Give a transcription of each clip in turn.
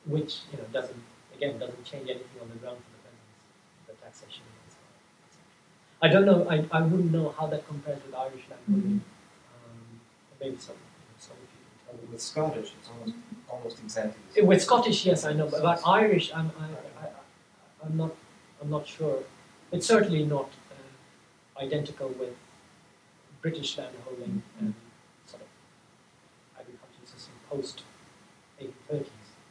which doesn't change anything on the ground for the peasants, the taxation. I don't know. I wouldn't know how that compares with Irish landholding. Maybe some people. With Scottish, it's almost exactly the same. With Scottish, yes, I know, but about Irish, I'm not sure. It's certainly not identical with British landholding and sort of agricultural system post 1830s.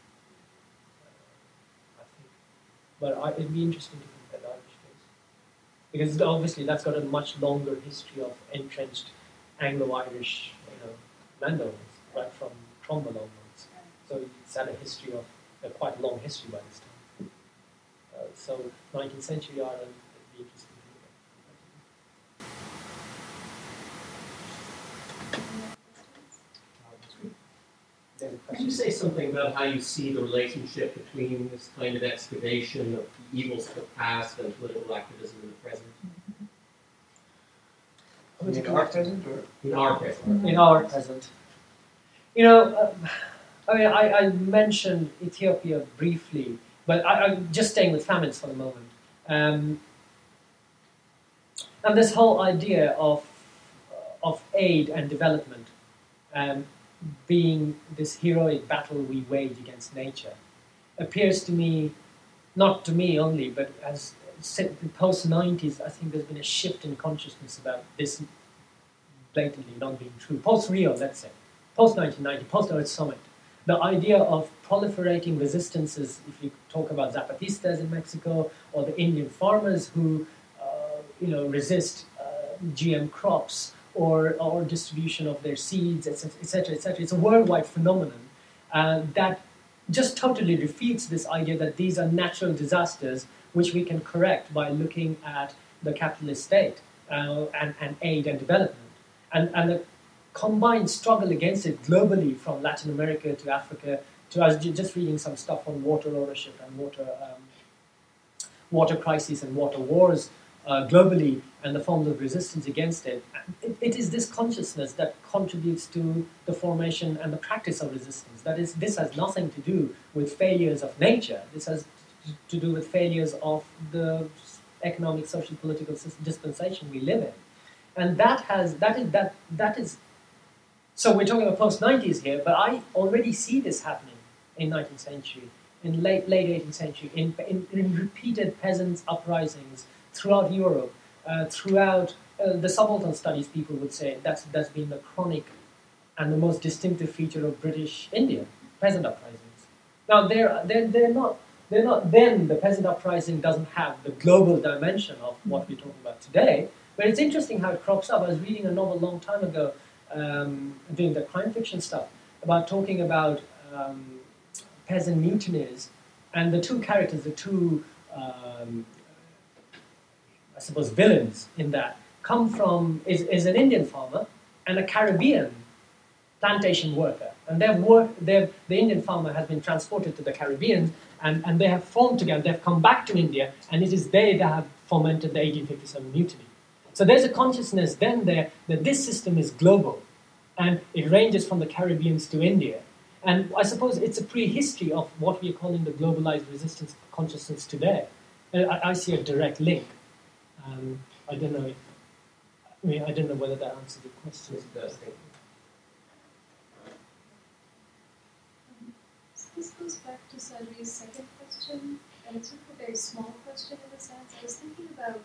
I think, but it'd be interesting to compare the Irish case because obviously that's got a much longer history of entrenched Anglo-Irish, landowners, right from Cromwell onwards. So it's had a history of quite a long history by this time. So 19th century Ireland would be interesting to look at. Can you say something about how you see the relationship between this kind of excavation of the evils of the past and political activism in the present? In our present, or in our present? In our present. I mentioned Ethiopia briefly, but I'm just staying with famines for the moment. And this whole idea of aid and development being this heroic battle we wage against nature appears to me, not to me only, but as post-90s, I think there's been a shift in consciousness about this blatantly not being true. Post-Rio, let's say, post-1990, post-Earth Summit, the idea of proliferating resistances, if you talk about Zapatistas in Mexico, or the Indian farmers who resist GM crops or distribution of their seeds, etc., etc. It's a worldwide phenomenon that just totally refutes this idea that these are natural disasters which we can correct by looking at the capitalist state and aid and development. And the combined struggle against it globally from Latin America to Africa to, I was just reading some stuff on water ownership and water crises and water wars globally and the forms of resistance against it. It is this consciousness that contributes to the formation and the practice of resistance. That is, this has nothing to do with failures of nature. This has to do with failures of the economic, social, political dispensation we live in. And that is. So we're talking about post-90s here, but I already see this happening in 19th century, in late 18th century, in repeated peasants' uprisings throughout Europe, throughout the subaltern studies. People would say that's been the chronic and the most distinctive feature of British India, peasant uprisings. Now they're not. Then the peasant uprising doesn't have the global dimension of what we're talking about today. But it's interesting how it crops up. I was reading a novel a long time ago, doing the crime fiction stuff, talking about peasant mutinies, and the two characters, the two, I suppose, villains in that, come from, is an Indian farmer and a Caribbean plantation worker. And the Indian farmer has been transported to the Caribbean, and they have formed together, they've come back to India, and it is they that have fomented the 1857 mutiny. So there's a consciousness then there that this system is global, and it ranges from the Caribbean to India. And I suppose it's a prehistory of what we're calling the globalized resistance consciousness today. And I see a direct link. I don't know whether that answers the question. So this goes back to Sajid's second question, and it's a very small question in a sense. I was thinking about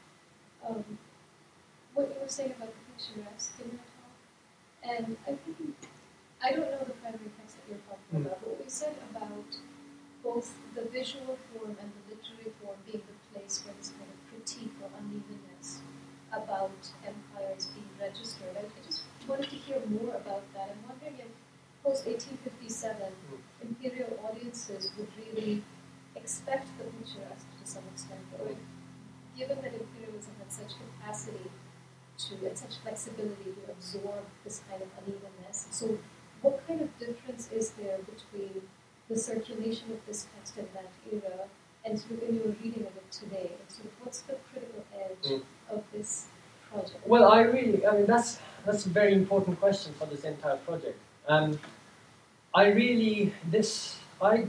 what you were saying about the picturesque in your talk, and I'm thinking, I don't know the primary text that you're talking about, but what we said about both the visual form and the literary form being the place where this kind of critique or unevenness about empires being registered. I just wanted to hear more about that. I'm wondering if post-1857 imperial audiences would really expect the picturesque to some extent, or if, given that imperialism had such capacity and such flexibility to absorb this kind of unevenness. So what kind of difference is there between the circulation of this text in that era and sort of in your reading of it today? And sort of what's the critical edge of this project? Well, that's a very important question for this entire project. I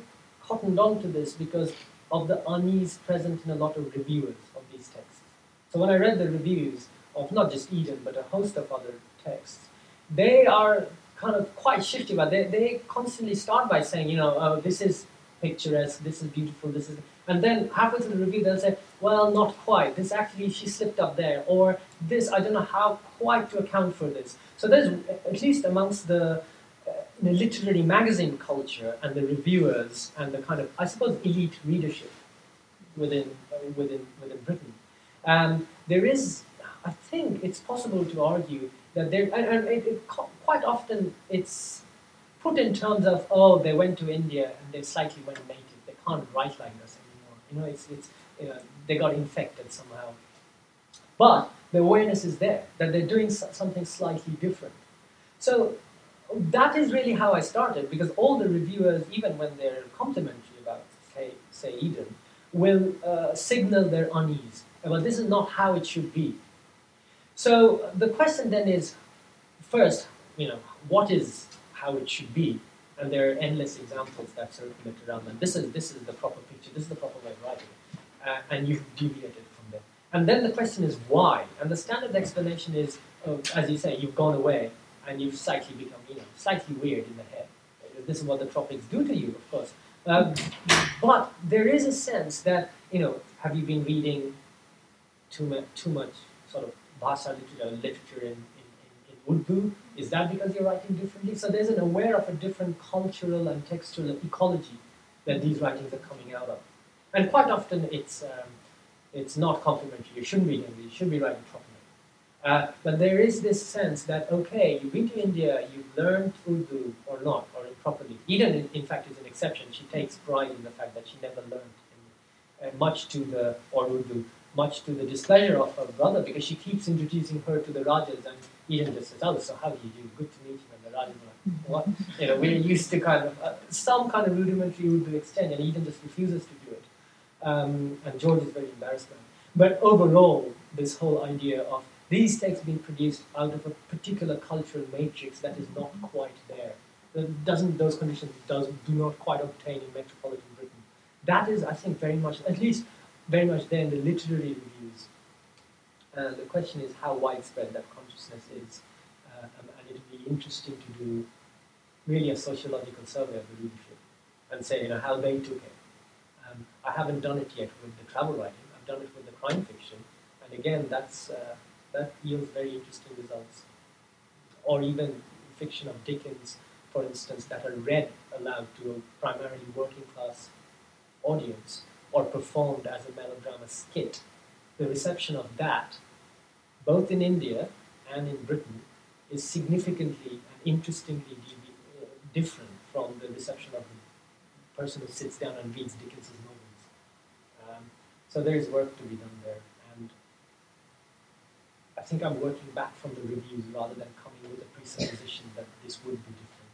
cottoned on to this because of the unease present in a lot of reviewers of these texts. So when I read the reviews of not just Eden, but a host of other texts, they are kind of quite shifty, but they constantly start by saying, oh, this is picturesque, this is beautiful, this is... And then halfway through the review, they'll say, well, not quite. This actually, she slipped up there. Or this, I don't know how quite to account for this. So there's, at least amongst the literary magazine culture and the reviewers and the kind of, I suppose, elite readership within Britain, there is, I think it's possible to argue that there, and quite often it's put in terms of, oh, they went to India and they slightly went native. They can't write like this anymore. They got infected somehow. But the awareness is there, that they're doing something slightly different. So that is really how I started, because all the reviewers, even when they're complimentary about, say Eden, will signal their unease. Well, this is not how it should be. So the question then is, first, what is how it should be? And there are endless examples that circulate around them. This is the proper picture, this is the proper way of writing. And you've deviated from there. And then the question is why? And the standard explanation is, as you say, you've gone away and you've slightly become, slightly weird in the head. This is what the tropics do to you, of course. But there is a sense that, have you been reading too much sort of Bhasa literature in Urdu? Is that because you're writing differently? So there's an aware of a different cultural and textual ecology that these writings are coming out of. And quite often it's not complimentary. You shouldn't be English, you should be writing properly. But there is this sense that, okay, you've been to India, you've learned Urdu or not, or improperly. Eden, in fact, is an exception. She takes pride in the fact that she never learned Urdu, much to the displeasure of her brother, because she keeps introducing her to the Rajas, and Eden just says, oh, so how do you do? Good to meet you. And the Rajas are like, what? We're used to kind of some kind of rudimentary Urdu exchange, and Eden just refuses to do it. And George is very embarrassed by it. But overall, this whole idea of these texts being produced out of a particular cultural matrix that is not quite there, those conditions do not quite obtain in metropolitan Britain. That is, I think, very much, at least very much there in the literary reviews. The question is how widespread that consciousness is. And it would be interesting to do really a sociological survey of the readership and say, how they took it. I haven't done it yet with the travel writing. I've done it with the crime fiction. And again, that yields very interesting results. Or even fiction of Dickens, for instance, that are read aloud to a primarily working class audience or performed as a melodrama skit. The reception of that, both in India and in Britain, is significantly and interestingly different from the reception of the person who sits down and reads Dickens' novels. So there is work to be done there, and I think I'm working back from the reviews rather than coming with a presupposition that this would be different.